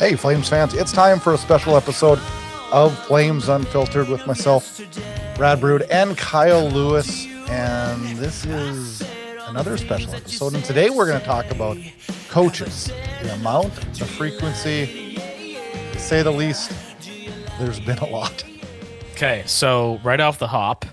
Hey, Flames fans, it's time for a special episode of Flames Unfiltered with myself, Brad Brood, and Kyle Lewis. And this is another special episode. And today we're going to talk about coaches, the amount, the frequency, to say the least. There's been a lot. Okay, so right off the hop,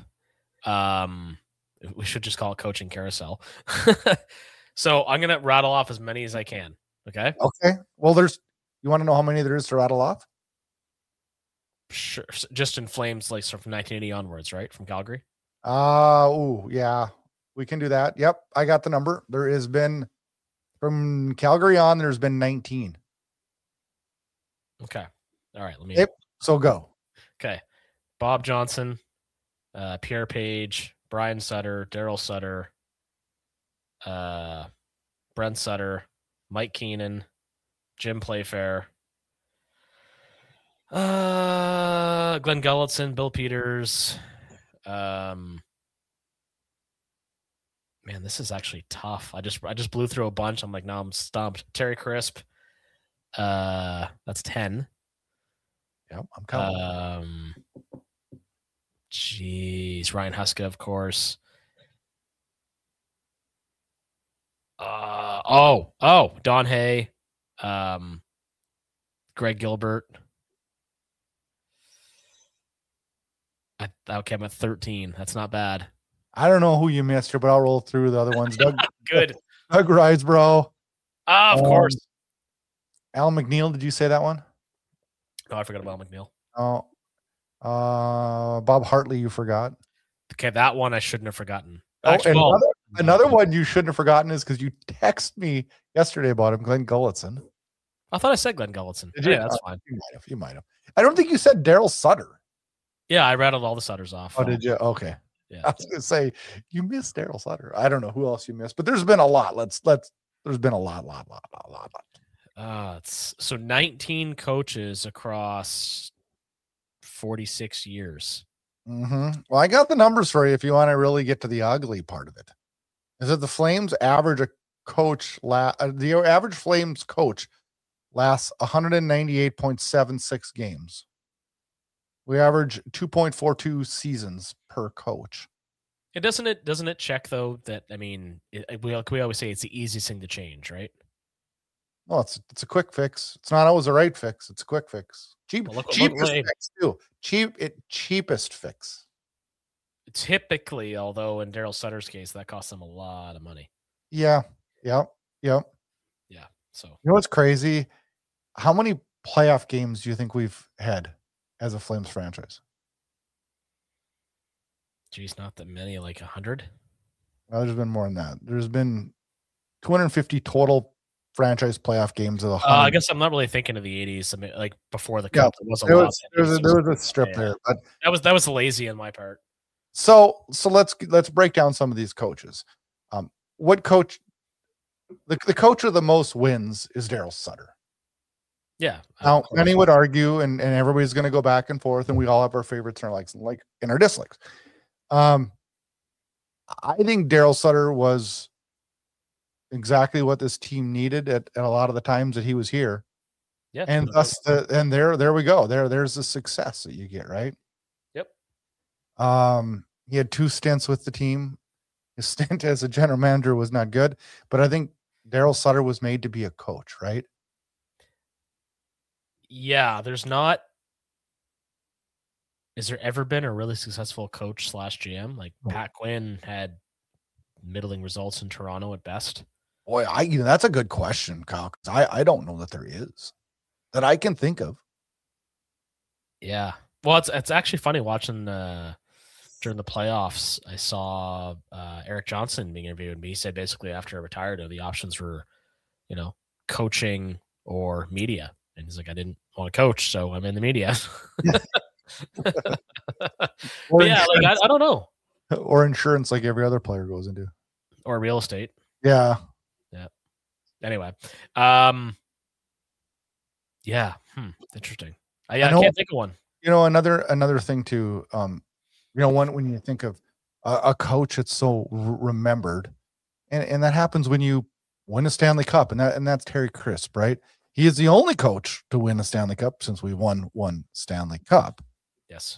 we should just call it coaching carousel. So I'm going to rattle off as many as I can. Okay. Okay. Well, you want to know how many there is to rattle off? Sure. Just in Flames, like from 1980 onwards, right? From Calgary. Yeah, we can do that. Yep. I got the number. There has been from Calgary on, there's been 19. Okay. All right. Yep. So go. Okay. Bob Johnson, Pierre Page, Brian Sutter, Daryl Sutter, Brent Sutter, Mike Keenan, Jim Playfair, Glenn Gulletson, Bill Peters. Man, this is actually tough. I just blew through a bunch. I'm like, no, I'm stumped. Terry Crisp. That's 10. Yep, I'm counting. Jeez, Ryan Huska, of course. Don Hay, Greg Gilbert. Okay, I'm at 13. That's not bad. I don't know who you missed here, but I'll roll through the other ones. Good. Doug Risebrough. Of course. Alan McNeil, did you say that one? Oh, I forgot about McNeil. Oh, Bob Hartley, you forgot. Okay, that one I shouldn't have forgotten. Actually, another one you shouldn't have forgotten is because you texted me yesterday about him, Glenn Gulletson. I thought I said Glenn Gulletson. Yeah, that's fine. You might have. I don't think you said Daryl Sutter. Yeah, I rattled all the Sutters off. Oh, did you? Okay. Yeah. I was going to say, you missed Daryl Sutter. I don't know who else you missed, but there's been a lot. There's been a lot. So 19 coaches across 46 years. Mm-hmm. Well, I got the numbers for you if you want to really get to the ugly part of it. Is that the Flames average the average Flames coach lasts 198.76 games. We average 2.42 seasons per coach. Doesn't it check though that, I mean, we always say it's the easiest thing to change, right? Well, it's a quick fix. It's not always a right fix. It's a quick fix. Cheapest fix too. Cheapest fix. Typically, although in Daryl Sutter's case, that costs them a lot of money. Yeah. Yep. Yeah. So you know what's crazy? How many playoff games do you think we've had as a Flames franchise? Geez, not that many, like 100. Well, there's been more than that. There's been 250 total franchise playoff games of the 100. I guess I'm not really thinking of the 80s. I mean, like before the cup, there was a strip there, but that was lazy on my part. So let's break down some of these coaches. What coach? The coach of the most wins is Daryl Sutter. Yeah. Now, many would argue, and everybody's going to go back and forth, and we all have our favorites and our likes, like in our dislikes. I think Daryl Sutter was exactly what this team needed at a lot of the times that he was here. Yeah. And there we go. There's the success that you get, right? Yep. He had 2 stints with the team. His stint as a general manager was not good, but I think Daryl Sutter was made to be a coach, right? Yeah, is there ever been a really successful coach / GM? Like Pat Quinn had middling results in Toronto at best. Boy, that's a good question, Kyle. 'Cause I don't know that there is that I can think of. Yeah. Well, it's actually funny watching during the playoffs. I saw Eric Johnson being interviewed, and he said basically after I retired, the options were, coaching or media. And he's like, I didn't want to coach, so I'm in the media. But yeah, like I don't know. Or insurance, like every other player goes into. Or real estate. Yeah. Anyway, yeah, interesting. I can't think of one. Another thing too. When you think of a coach that's so remembered, and that happens when you win a Stanley Cup, and that's Terry Crisp, right? He is the only coach to win a Stanley Cup since we won one Stanley Cup. Yes.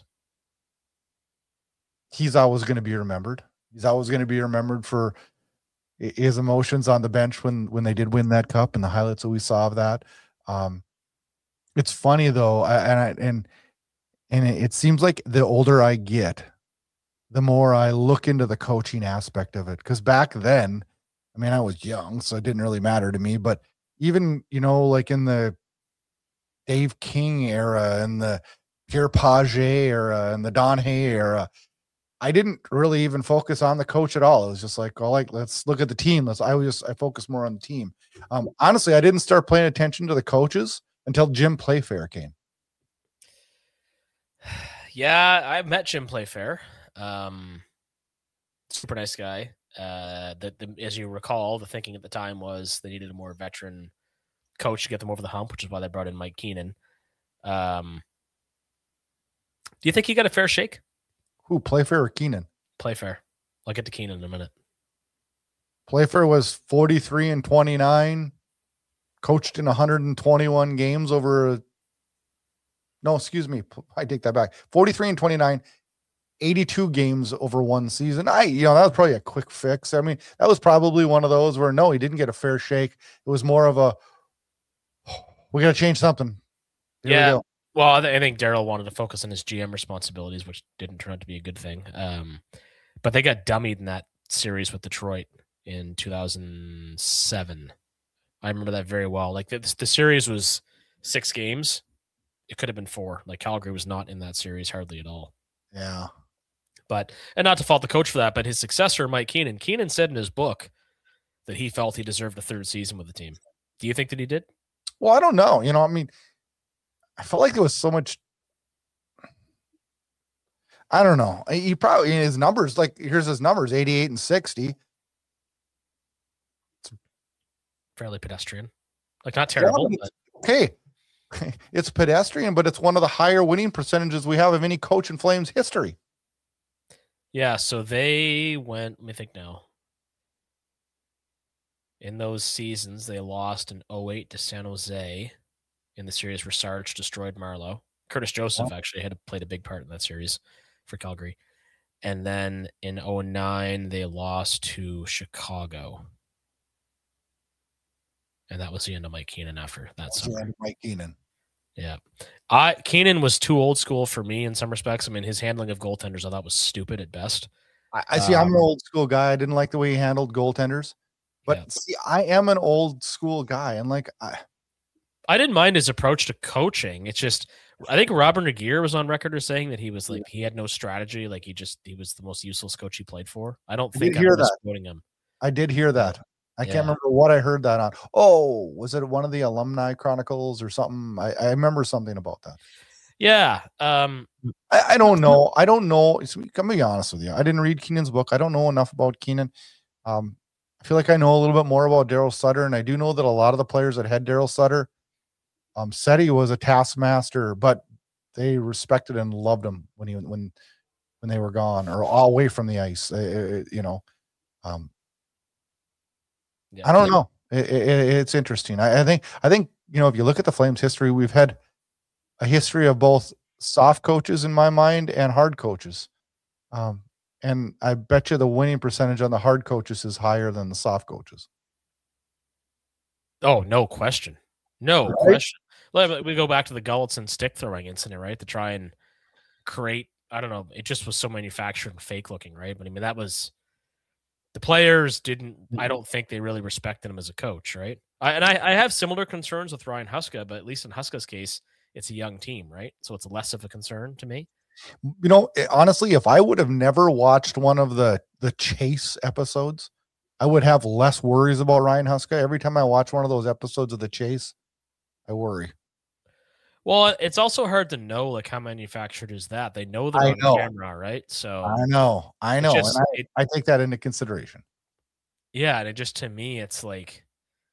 He's always going to be remembered. He's always going to be remembered for his emotions on the bench when they did win that cup and the highlights that we saw of that. It's funny though, and it seems like the older I get, the more I look into the coaching aspect of it. Because back then, I mean, I was young, so it didn't really matter to me. But even, like in the Dave King era and the Pierre Page era and the Don Hay era, I didn't really even focus on the coach at all. It was just like, let's look at the team. I focus more on the team. Honestly, I didn't start paying attention to the coaches until Jim Playfair came. Yeah, I met Jim Playfair. Super nice guy. As you recall, the thinking at the time was they needed a more veteran coach to get them over the hump, which is why they brought in Mike Keenan. Do you think he got a fair shake? Who, Playfair or Keenan? Playfair. I'll get to Keenan in a minute. Playfair was 43-29, coached in 121 games over. No, excuse me. I take that back. 43-29, 82 games over one season. That was probably a quick fix. I mean, that was probably one of those where no, he didn't get a fair shake. It was more of a, we got to change something. Here we go. Well, I think Daryl wanted to focus on his GM responsibilities, which didn't turn out to be a good thing. But they got dummied in that series with Detroit in 2007. I remember that very well. Like the series was 6 games. It could have been 4. Like Calgary was not in that series hardly at all. Yeah. And not to fault the coach for that, but his successor, Mike Keenan said in his book that he felt he deserved a 3rd season with the team. Do you think that he did? Well, I don't know. I mean, I felt like there was so much. I don't know. He probably, in his numbers, like here's his numbers, 88 and 60. It's fairly pedestrian. Like not terrible. Yeah, okay. It's pedestrian, but it's one of the higher winning percentages we have of any coach in Flames history. Yeah. So they went, let me think now. In those seasons, they lost in 2008 to San Jose in the series where Sarge destroyed Marleau. Curtis Joseph actually had played a big part in that series for Calgary. And then in 2009, they lost to Chicago. And that was the end of Mike Keenan after that summer. Mike Keenan. Yeah. Keenan was too old school for me in some respects. I mean, his handling of goaltenders I thought was stupid at best. I see. I'm an old school guy. I didn't like the way he handled goaltenders. But see, I am an old school guy. And like, I didn't mind his approach to coaching. It's just, I think Robert Naguir was on record as saying that he was like, he had no strategy. Like he was the most useless coach he played for. I don't think I'm misquoting him. I did hear that. I can't remember what I heard that on. Oh, was it one of the Alumni Chronicles or something? I remember something about that. Yeah. I don't know. I don't know. Let me be honest with you. I didn't read Keenan's book. I don't know enough about Keenan. I feel like I know a little bit more about Daryl Sutter, and I do know that a lot of the players that had Daryl Sutter said he was a taskmaster, but they respected and loved him when they were gone or all away from the ice. I don't know. It's interesting. I think if you look at the Flames history, we've had a history of both soft coaches in my mind and hard coaches. And I bet you the winning percentage on the hard coaches is higher than the soft coaches. Oh, no question. No question. We go back to the Gulutzan stick throwing incident, right? To try and create, I don't know, it just was so manufactured and fake looking, right? But I mean, that was, the players didn't, I don't think they really respected him as a coach, right? I have similar concerns with Ryan Huska, but at least in Huska's case, it's a young team, right? So it's less of a concern to me. Honestly, if I would have never watched one of the Chase episodes, I would have less worries about Ryan Huska. Every time I watch one of those episodes of the Chase, I worry. Well, it's also hard to know like how manufactured is that. They know they're on camera, right? So I know. And I take that into consideration. Yeah, and it just, to me, it's like,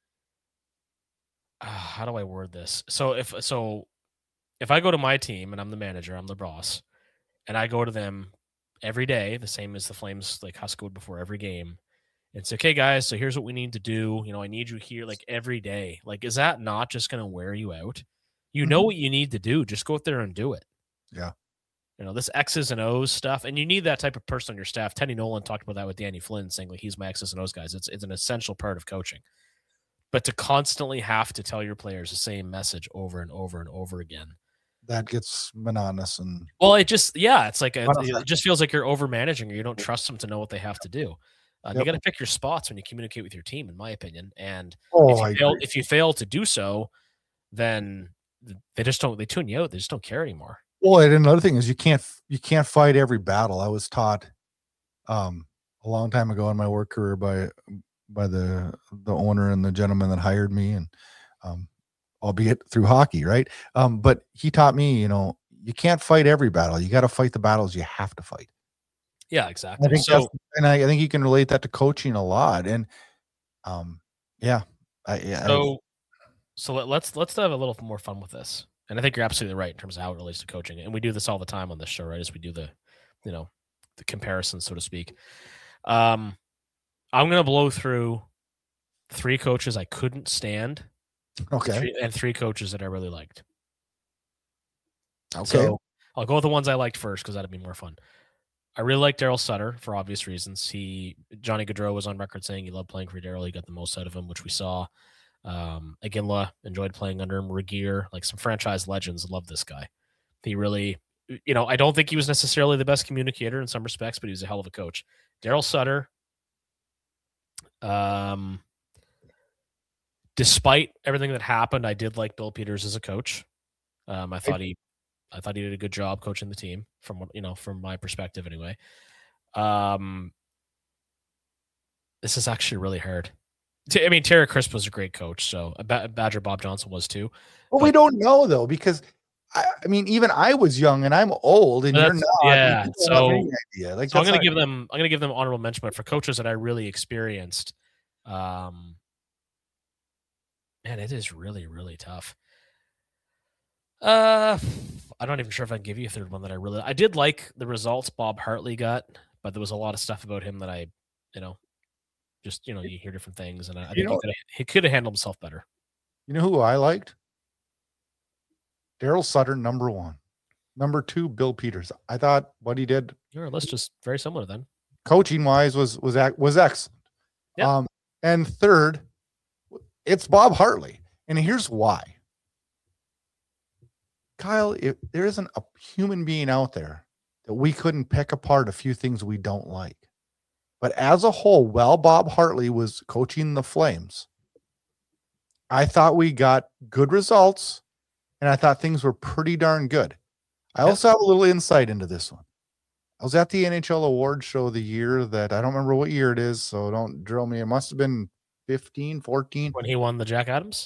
how do I word this? So if I go to my team and I'm the manager, I'm the boss, and I go to them every day, the same as the Flames, like Huska would before every game, and say, okay, guys, so here's what we need to do. I need you here like every day. Like, is that not just going to wear you out? You know what you need to do. Just go out there and do it. Yeah. This X's and O's stuff. And you need that type of person on your staff. Teddy Nolan talked about that with Danny Flynn, saying like he's my X's and O's guys. It's an essential part of coaching. But to constantly have to tell your players the same message over and over and over again, that gets monotonous. And it just, it's like it just feels like you're over managing, or you don't trust them to know what they have to do. You got to pick your spots when you communicate with your team, in my opinion. And if you fail to do so, then they tune you out. They just don't care anymore. Well, and another thing is you can't fight every battle. I was taught a long time ago in my work career by the owner and the gentleman that hired me, and albeit through hockey, right? But he taught me, you can't fight every battle. You got to fight the battles you have to fight. Yeah, exactly. I think you can relate that to coaching a lot. And so let's have a little more fun with this. And I think you're absolutely right in terms of how it relates to coaching. And we do this all the time on this show, right? As we do the comparison, so to speak. I'm going to blow through 3 coaches I couldn't stand. Okay. And 3 coaches that I really liked. Okay. So I'll go with the ones I liked first, because that'd be more fun. I really like Daryl Sutter for obvious reasons. Johnny Gaudreau was on record saying he loved playing for Daryl. He got the most out of him, which we saw. Iginla enjoyed playing under him. Regeer, like some franchise legends, love this guy. He really, I don't think he was necessarily the best communicator in some respects, but he was a hell of a coach. Daryl Sutter, despite everything that happened, I did like Bill Peters as a coach. I thought he did a good job coaching the team from my perspective anyway. This is actually really hard. I mean, Terry Crisp was a great coach, so Badger Bob Johnson was too. Well, we don't know though, because I mean, even I was young and I'm old, and you're not. Yeah, so I'm going to give them honorable mention, but for coaches that I really experienced, man, it is really, really tough. I'm not even sure if I can give you a third one that I did like the results Bob Hartley got, but there was a lot of stuff about him that I, you hear different things, and I think he could have handled himself better. You know who I liked? Daryl Sutter, number 1. Number 2, Bill Peters. I thought what he did. Your list is very similar then. Coaching wise was excellent. Yep. And third, it's Bob Hartley. And here's why. Kyle, if there isn't a human being out there that we couldn't pick apart a few things we don't like. But as a whole, while Bob Hartley was coaching the Flames, I thought we got good results, and I thought things were pretty darn good. I also have a little insight into this one. I was at the NHL Awards show the year that, I don't remember what year it is, so don't drill me. It must have been 15, 14. When he won the Jack Adams?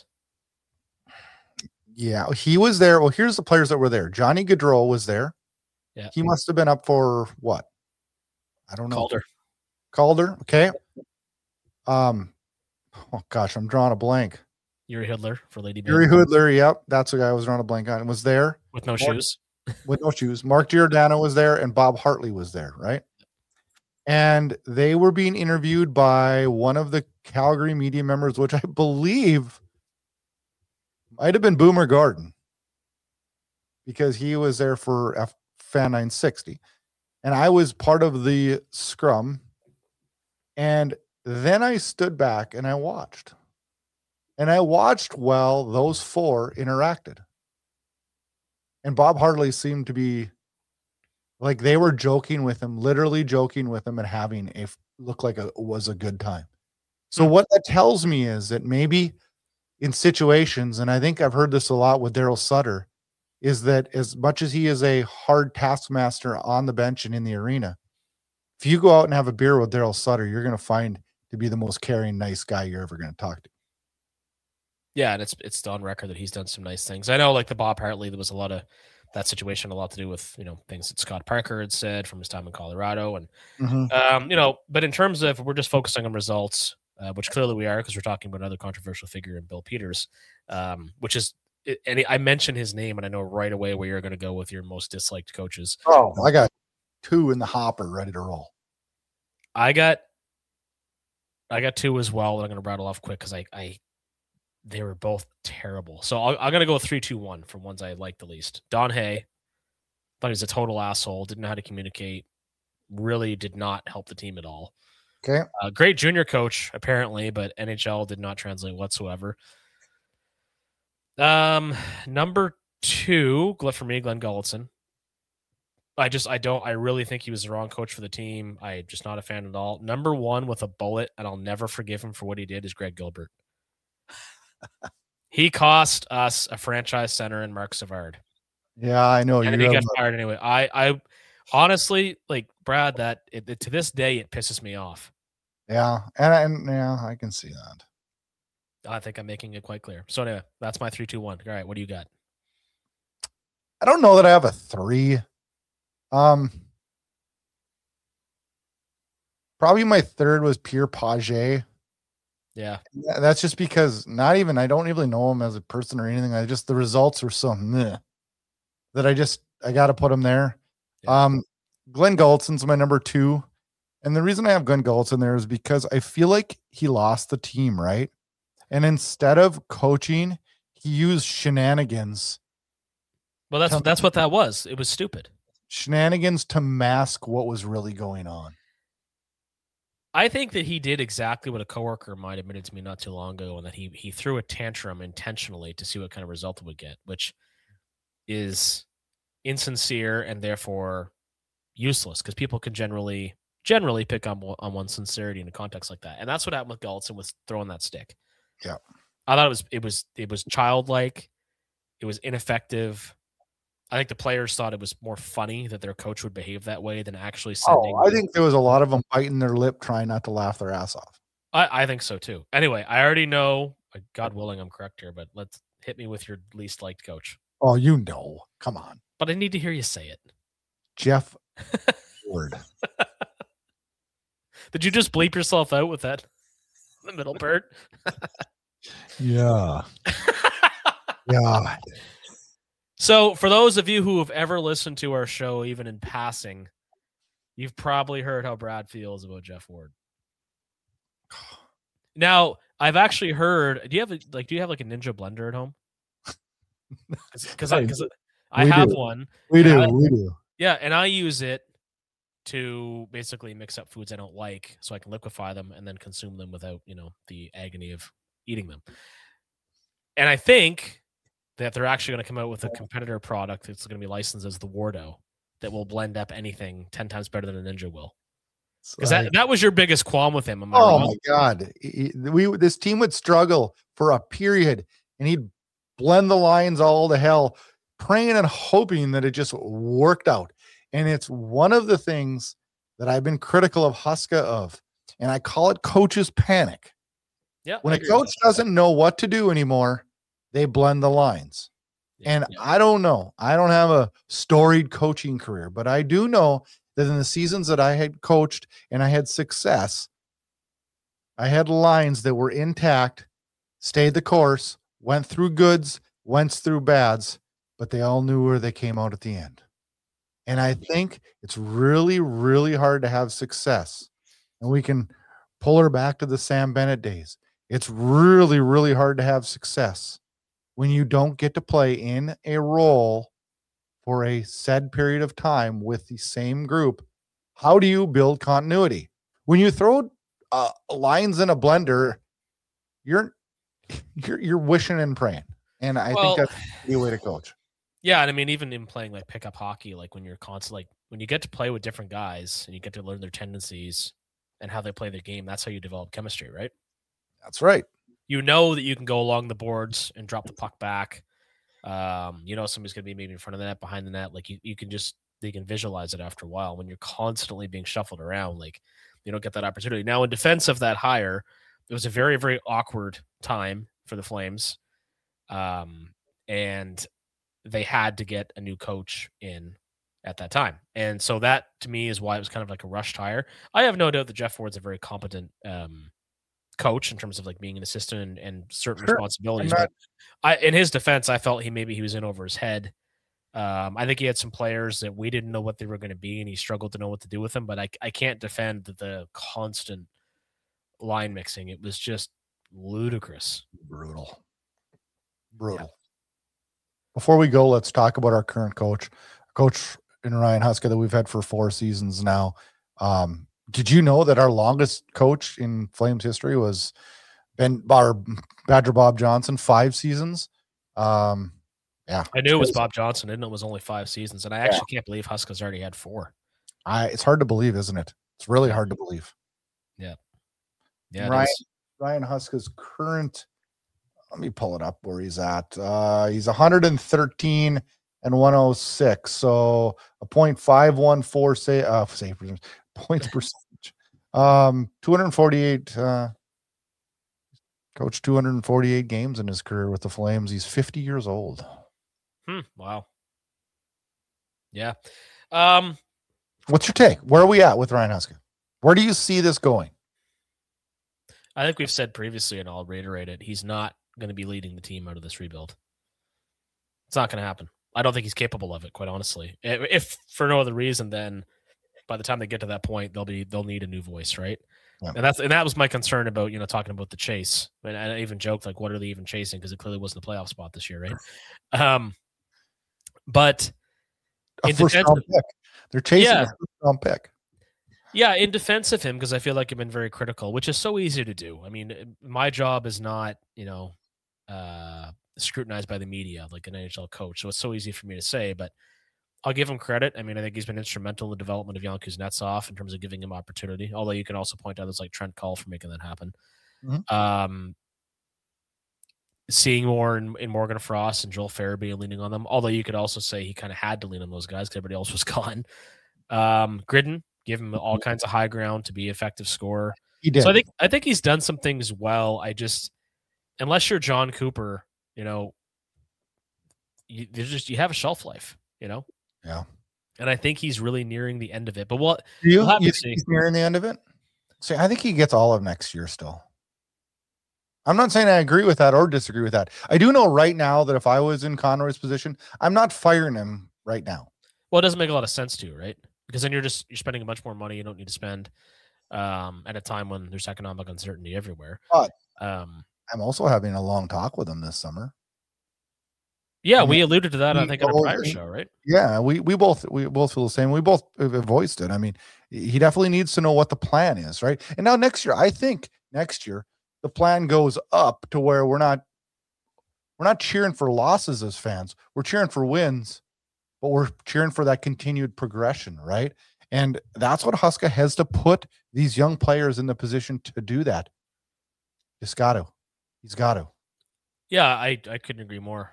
Yeah, he was there. Well, here's the players that were there. Johnny Gaudreau was there. Yeah. He must have been up for what? I don't know. Calder. Okay. Oh gosh, I'm drawing a blank. Yuri Hoodler for Lady B. Yuri Hoodler, yep. That's the guy I was drawing a blank on. Was there. With no shoes. With no shoes. Mark Giordano was there, and Bob Hartley was there, right? And they were being interviewed by one of the Calgary media members, which I believe might have been Boomer Gordon, because he was there for Fan 960. And I was part of the scrum. And then I stood back and I watched. And I watched while those 4 interacted. And Bob Hartley seemed to be like they were joking with him, literally joking with him, and having look like it was a good time. So what that tells me is that maybe in situations, and I think I've heard this a lot with Daryl Sutter, is that as much as he is a hard taskmaster on the bench and in the arena, if you go out and have a beer with Daryl Sutter, you're going to find to be the most caring, nice guy you're ever going to talk to. Yeah, and it's on record that he's done some nice things. I know, like the Bob Hartley, there was a lot of that situation, a lot to do with things that Scott Parker had said from his time in Colorado, and but in terms of, we're just focusing on results, which clearly we are, because we're talking about another controversial figure in Bill Peters, which is, and I mentioned his name, and I know right away where you're going to go with your most disliked coaches. Oh, I got 2 in the hopper ready to roll. I got I got two as well that I'm going to rattle off quick because they were both terrible. So I'm going to go 3-2-1 from ones I like the least. Don Hay, thought he was a total asshole, didn't know how to communicate, really did not help the team at all. Okay. Great junior coach, apparently, but NHL did not translate whatsoever. Number two, for me, Glenn Gulletson. I really think he was the wrong coach for the team. I'm just not a fan at all. Number one with a bullet, and I'll never forgive him for what he did, is Greg Gilbert. He cost us a franchise center in Mark Savard. Yeah, I know. And he got fired anyway. I honestly, like, Brad, to this day, it pisses me off. Yeah, and yeah, I can see that. I think I'm making it quite clear. So anyway, that's my 3-2-1. All right, what do you got? I don't know that I have a 3. Probably my third was Pierre Pagé. Yeah. That's just because I don't really know him as a person or anything. The results were so meh that I got to put him there. Yeah. Glenn Gulletson's my number 2. And the reason I have Glenn Gulletson there is because I feel like he lost the team, right? And instead of coaching, he used shenanigans. Well, that's what that was. It was stupid. Shenanigans to mask what was really going on. I think that he did exactly what a coworker of mine admitted to me not too long ago, and that he threw a tantrum intentionally to see what kind of result it would get, which is insincere and therefore useless because people can generally pick on one's sincerity in a context like that. And that's what happened with Gulletson, was throwing that stick. Yeah. I thought it was childlike. It was ineffective. I think the players thought it was more funny that their coach would behave that way than actually sending. I think there was a lot of them biting their lip, trying not to laugh their ass off. I think so too. Anyway, I already know, God willing, I'm correct here, but let's hit me with your least liked coach. Oh, you know, come on. But I need to hear you say it. Jeff Ward. Did you just bleep yourself out with that? The middle part? Yeah. Yeah. So for those of you who have ever listened to our show, even in passing, you've probably heard how Brad feels about Jeff Ward. Now, I've actually heard, do you have a Ninja blender at home? Because I have one. We do. Yeah, and I use it to basically mix up foods I don't like so I can liquefy them and then consume them without, the agony of eating them. And I think that they're actually going to come out with a competitor product that's going to be licensed as the Wardo that will blend up anything 10 times better than a Ninja will. Because that was your biggest qualm with him. My God. This team would struggle for a period, and he'd blend the lines all to hell, praying and hoping that it just worked out. And it's one of the things that I've been critical of Huska of, and I call it coach's panic. Yeah. When a coach doesn't know what to do anymore, they blend the lines. Yeah, and I don't know. I don't have a storied coaching career, but I do know that in the seasons that I had coached and I had success, I had lines that were intact, stayed the course, went through goods, went through bads, but they all knew where they came out at the end. And I think it's really, really hard to have success. And we can pull her back to the Sam Bennett days. It's really, really hard to have success when you don't get to play in a role for a said period of time with the same group. How do you build continuity? When you throw lines in a blender, you're wishing and praying. And I think that's the way to coach. Yeah, and I mean, even in playing like pickup hockey, like when you're constantly, when you get to play with different guys and you get to learn their tendencies and how they play their game, that's how you develop chemistry, right? That's right. You know that you can go along the boards and drop the puck back. Somebody's going to be maybe in front of the net, behind the net. Like you can visualize it after a while. When you're constantly being shuffled around, like you don't get that opportunity. Now, in defense of that hire, it was a very, very awkward time for the Flames. And they had to get a new coach in at that time. And so that, to me, is why it was kind of like a rushed hire. I have no doubt that Jeff Ward's a very competent coach in terms of like being an assistant and certain responsibilities. But in his defense, I felt he was in over his head. I think he had some players that we didn't know what they were going to be, and he struggled to know what to do with them. But I can't defend the constant line mixing. It was just ludicrous. Brutal. Yeah. Before we go, let's talk about our current coach in Ryan Huska that we've had for 4 seasons now. Did you know that our longest coach in Flames history was Badger Bob Johnson, 5 seasons? Yeah. I knew it was Bob Johnson. I didn't know it was only 5 seasons. And I actually can't believe Huska's already had 4. It's hard to believe, isn't it? It's really hard to believe. Yeah. Ryan Huska's current, let me pull it up where he's at. He's 113 and 106. So a 0.514 save points percentage. 248 coached 248 games in his career with the Flames. He's 50 years old. Wow. Yeah. What's your take? Where are we at with Ryan Huska? Where do you see this going? I think we've said previously, and I'll reiterate it, he's not going to be leading the team out of this rebuild. It's not going to happen. I don't think he's capable of it, quite honestly. If for no other reason, then by the time they get to that point, they'll need a new voice, right? Yeah. And that was my concern about, talking about the chase. And I even joked, like, what are they even chasing? Because it clearly wasn't a playoff spot this year, right? But a first-round pick. They're chasing a first-round pick. Yeah, in defense of him, because I feel like I've been very critical, which is so easy to do. I mean, my job is not, scrutinized by the media like an NHL coach, so it's so easy for me to say, but I'll give him credit. I mean, I think he's been instrumental in the development of Jan Kuznetsov in terms of giving him opportunity, although you can also point out there's like Trent Cull for making that happen. Mm-hmm. Seeing more in Morgan Frost and Joel Farabee and leaning on them, although you could also say he kind of had to lean on those guys because everybody else was gone. Gridden, give him all kinds of high ground to be an effective scorer. He did. So I think he's done some things well. I just, unless you're John Cooper, you have a shelf life, Yeah. And I think he's really nearing the end of it. But we'll have to see. He's nearing the end of it? See, I think he gets all of next year still. I'm not saying I agree with that or disagree with that. I do know right now that if I was in Conroy's position, I'm not firing him right now. Well, it doesn't make a lot of sense to, right? Because then you're spending a bunch more money you don't need to spend at a time when there's economic uncertainty everywhere. But I'm also having a long talk with him this summer. Yeah, we alluded to that, I think, on a prior show, right? Yeah, we both feel the same. We both voiced it. I mean, he definitely needs to know what the plan is, right? And now I think next year the plan goes up to where we're not cheering for losses as fans. We're cheering for wins, but we're cheering for that continued progression, right? And that's what Huska has to put these young players in the position to do that. He's got to. Yeah, I couldn't agree more.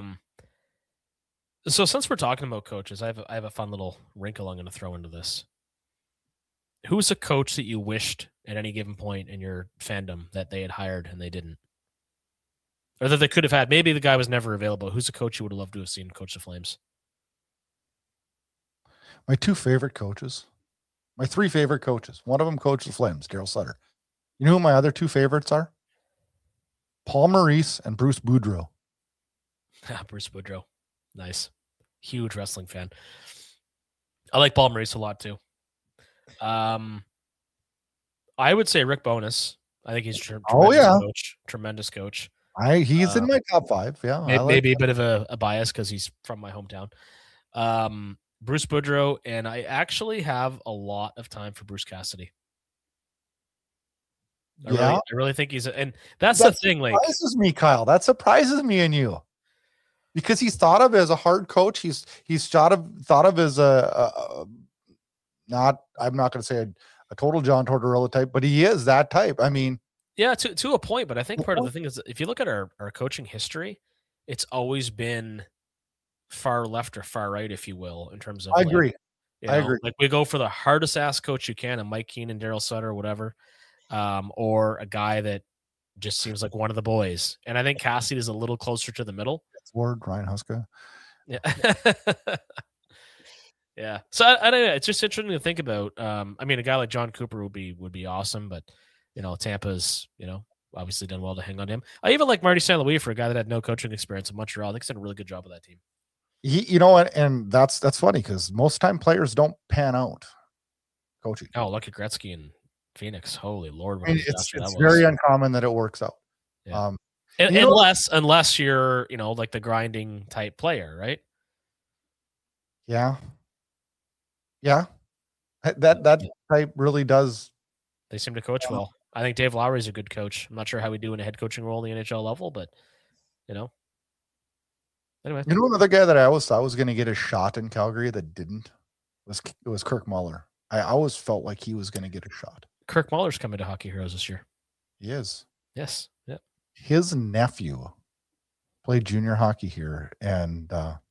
So since we're talking about coaches, I have a fun little wrinkle I'm going to throw into this. Who's a coach that you wished at any given point in your fandom that they had hired and they didn't? Or that they could have had? Maybe the guy was never available. Who's a coach you would have loved to have seen coach the Flames? My 2 favorite coaches. My 3 favorite coaches. One of them coached the Flames, Daryl Sutter. You know who my other 2 favorites are? Paul Maurice and Bruce Boudreau. Bruce Boudreau. Nice. Huge wrestling fan. I like Paul Maurice a lot too. I would say Rick Bowness. I think he's tremendous coach. He's in my top 5. Yeah. Maybe a bit of a bias because he's from my hometown. Bruce Boudreau, and I actually have a lot of time for Bruce Cassidy. I really think and that's the thing. Like, surprises me, Kyle. That surprises me in you, because he's thought of as a hard coach. He's thought of as I'm not going to say a total John Tortorella type, but he is that type. I mean, yeah, to a point. But I think part of the thing is, if you look at our coaching history, it's always been far left or far right, if you will, in terms of. I agree. Like, we go for the hardest ass coach you can, and Mike Keenan, Daryl Sutter, or whatever. Or a guy that just seems like one of the boys. And I think Cassidy is a little closer to the middle. Word, Ryan Huska. Yeah. Yeah. So I don't know. It's just interesting to think about. I mean, a guy like John Cooper would be awesome, but Tampa's, obviously done well to hang on to him. I even like Marty St. Louis for a guy that had no coaching experience in Montreal. I think he's done a really good job with that team. And that's funny because most time players don't pan out coaching. Oh, look at Gretzky and Phoenix. Holy Lord. I mean, it's very uncommon that it works out. Yeah. Unless you're, like the grinding type player, right? Yeah. Yeah. That type really does. They seem to coach well. I think Dave Lowry is a good coach. I'm not sure how we do in a head coaching role in the NHL level, but anyway. Another guy that I always thought was going to get a shot in Calgary that didn't was Kirk Muller. I always felt like he was going to get a shot. Kirk Muller's coming to Hockey Heroes this year. He is. Yes. Yep. His nephew played junior hockey here, and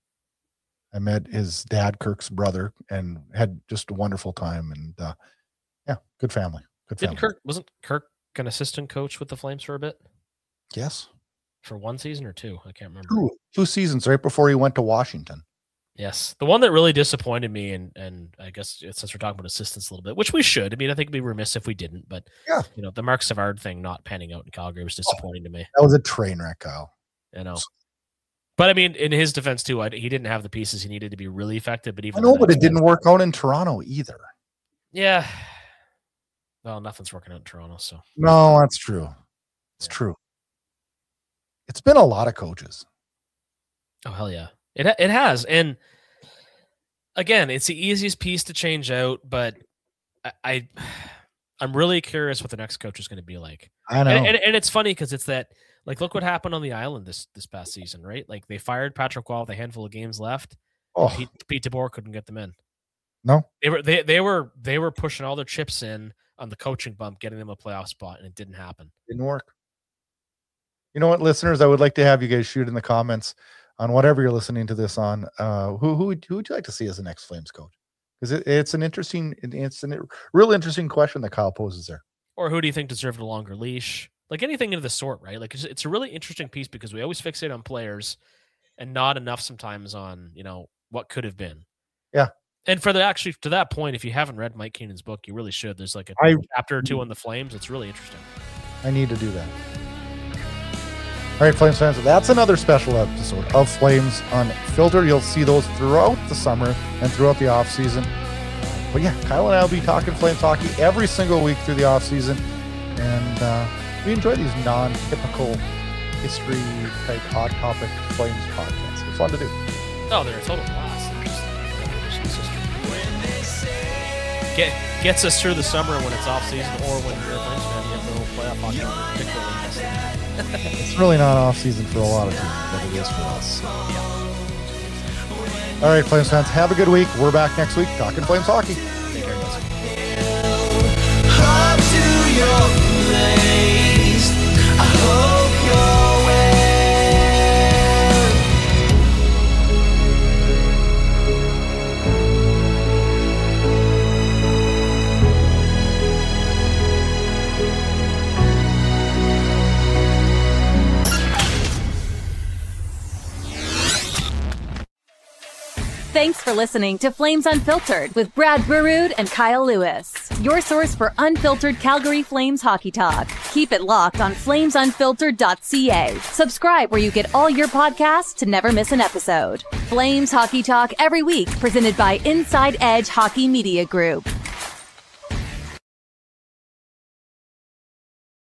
I met his dad, Kirk's brother, and had just a wonderful time. And good family. Wasn't Kirk an assistant coach with the Flames for a bit? Yes. For 1 season or 2? I can't remember. 2 seasons right before he went to Washington. Yes. The one that really disappointed me, and I guess since we're talking about assistants a little bit, which we should. I mean, I think it'd be remiss if we didn't, but the Mark Savard thing not panning out in Calgary was disappointing to me. That was a train wreck, Kyle. I know. But I mean, in his defense too, he didn't have the pieces he needed to be really effective. But but it didn't work out in Toronto either. Yeah. Well, nothing's working out in Toronto, so. No, that's true. It's true. It's been a lot of coaches. Oh, hell yeah. It has. And again, it's the easiest piece to change out, but I'm really curious what the next coach is going to be like. I know. And it's funny because it's that, like, look what happened on the island this past season, right? Like, they fired Patrick Roy with a handful of games left. Oh. Pete DeBoer couldn't get them in. No. They were pushing all their chips in on the coaching bump, getting them a playoff spot, and it didn't happen. Didn't work. You know what, listeners? I would like to have you guys shoot in the comments on whatever you're listening to this on. Who would you like to see as the next Flames coach? Because it's a real interesting question that Kyle poses there. Or who do you think deserved a longer leash? Like anything of the sort, right? Like it's a really interesting piece because we always fixate on players and not enough sometimes on what could have been. Yeah. And to that point, if you haven't read Mike Keenan's book, you really should. There's like a chapter or 2 on the Flames. It's really interesting. I need to do that. All right, Flames fans, that's another special episode of Flames Unfiltered. You'll see those throughout the summer and throughout the off season. But yeah, Kyle and I will be talking Flames hockey every single week through the off season, and we enjoy these non-typical history type hot topic Flames podcasts. They're fun to do. No, they're a total blast. Gets us through the summer when it's off season, or when you're a Flames fan, you have no playoff hockey particularly. It's really not off season for a lot of teams, but it is for us. All right, Flames fans, have a good week. We're back next week talking Flames hockey. Take care, guys. I hope you're well. Thanks for listening to Flames Unfiltered with Brad Burud and Kyle Lewis, your source for unfiltered Calgary Flames hockey talk. Keep it locked on flamesunfiltered.ca. Subscribe where you get all your podcasts to never miss an episode. Flames Hockey Talk every week, presented by Inside Edge Hockey Media Group.